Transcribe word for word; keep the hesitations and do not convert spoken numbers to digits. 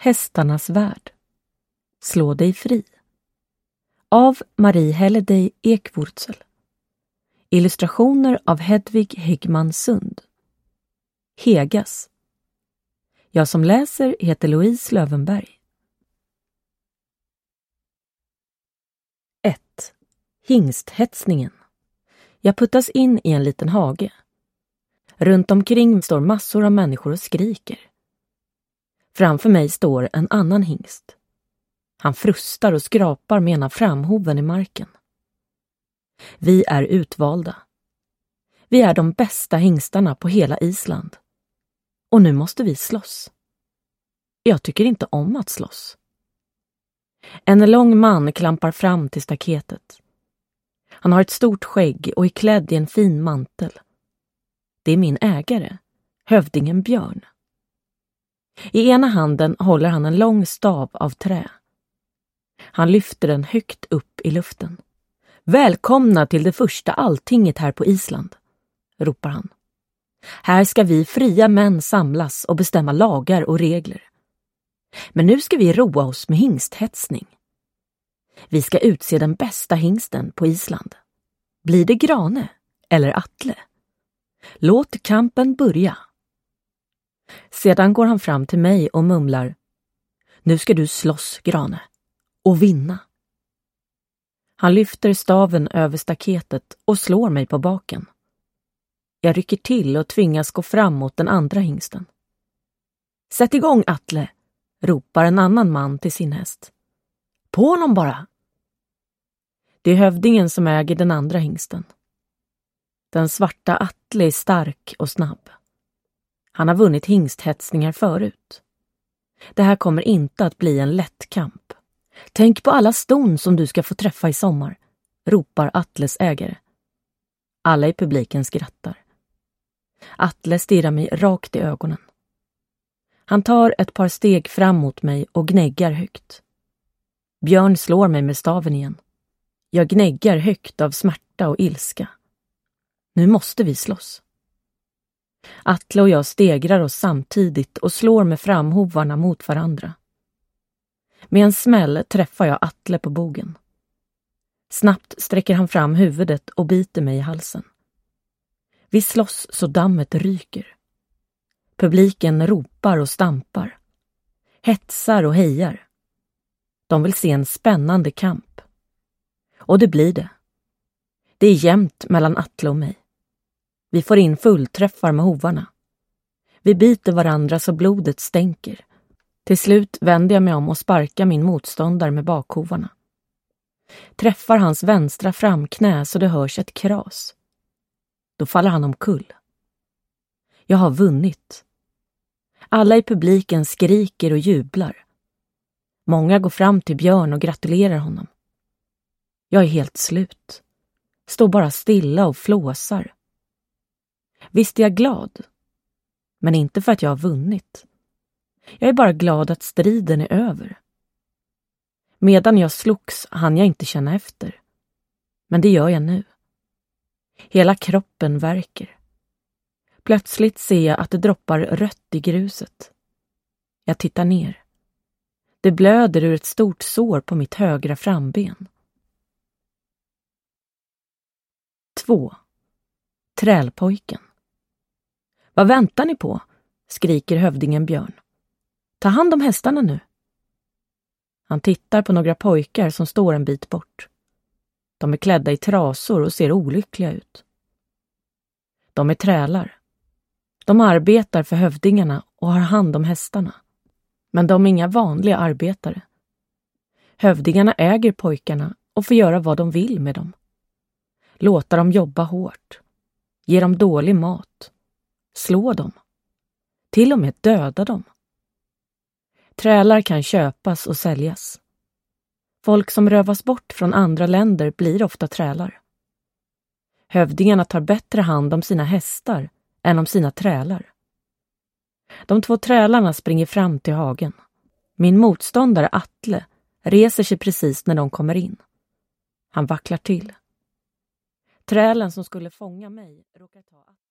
Hästarnas värld. Slå dig fri. Av Marie Helleday Ekwurzel. Illustrationer av Hedvig Häggman Sund. Hegas. Jag som läser heter Louise Lövenberg. ett. Hingsthetsningen. Jag puttas in i en liten hage. Runt omkring står massor av människor och skriker. Framför mig står en annan hingst. Han frustar och skrapar med ena framhoven i marken. Vi är utvalda. Vi är de bästa hingstarna på hela Island. Och nu måste vi slåss. Jag tycker inte om att slåss. En lång man klampar fram till staketet. Han har ett stort skägg och är klädd i en fin mantel. Det är min ägare, hövdingen Björn. I ena handen håller han en lång stav av trä. Han lyfter den högt upp i luften. Välkomna till det första alltinget här på Island, ropar han. Här ska vi fria män samlas och bestämma lagar och regler. Men nu ska vi roa oss med hingsthetsning. Vi ska utse den bästa hingsten på Island. Blir det Grane eller Atle? Låt kampen börja. Sedan går han fram till mig och mumlar. Nu ska du slåss, Grane, och vinna. Han lyfter staven över staketet och slår mig på baken. Jag rycker till och tvingas gå fram mot den andra hingsten. Sätt igång, Atle, ropar en annan man till sin häst. På honom bara! Det är hövdingen som äger den andra hingsten. Den svarta Atle är stark och snabb. Han har vunnit hingsthetsningar förut. Det här kommer inte att bli en lätt kamp. Tänk på alla ston som du ska få träffa i sommar, ropar Atles ägare. Alla i publiken skrattar. Atle stirrar mig rakt i ögonen. Han tar ett par steg fram mot mig och gnäggar högt. Björn slår mig med staven igen. Jag gnäggar högt av smärta och ilska. Nu måste vi slåss. Atle och jag stegrar oss samtidigt och slår med framhovarna mot varandra. Med en smäll träffar jag Atle på bogen. Snabbt sträcker han fram huvudet och biter mig i halsen. Vi slåss så dammet ryker. Publiken ropar och stampar. Hetsar och hejar. De vill se en spännande kamp. Och det blir det. Det är jämnt mellan Atle och mig. Vi får in fullträffar med hovarna. Vi biter varandra så blodet stänker. Till slut vänder jag mig om och sparkar min motståndare med bakhovarna. Träffar hans vänstra framknä så det hörs ett kras. Då faller han omkull. Jag har vunnit. Alla i publiken skriker och jublar. Många går fram till Björn och gratulerar honom. Jag är helt slut. Står bara stilla och flåsar. Visst är jag glad. Men inte för att jag har vunnit. Jag är bara glad att striden är över. Medan jag slogs hann jag inte känna efter. Men det gör jag nu. Hela kroppen värker. Plötsligt ser jag att det droppar rött i gruset. Jag tittar ner. Det blöder ur ett stort sår på mitt högra framben. två. Trälpojken. Vad väntar ni på? Skriker hövdingen Björn. Ta hand om hästarna nu. Han tittar på några pojkar som står en bit bort. De är klädda i trasor och ser olyckliga ut. De är trälar. De arbetar för hövdingarna och har hand om hästarna. Men de är inga vanliga arbetare. Hövdingarna äger pojkarna och får göra vad de vill med dem. Låta dem jobba hårt. Ge dem dålig mat. Slå dem. Till och med döda dem. Trälar kan köpas och säljas. Folk som rövas bort från andra länder blir ofta trälar. Hövdingarna tar bättre hand om sina hästar än om sina trälar. De två trälarna springer fram till hagen. Min motståndare Atle reser sig precis när de kommer in. Han vacklar till. Trälen som skulle fånga mig råkar ta Atle.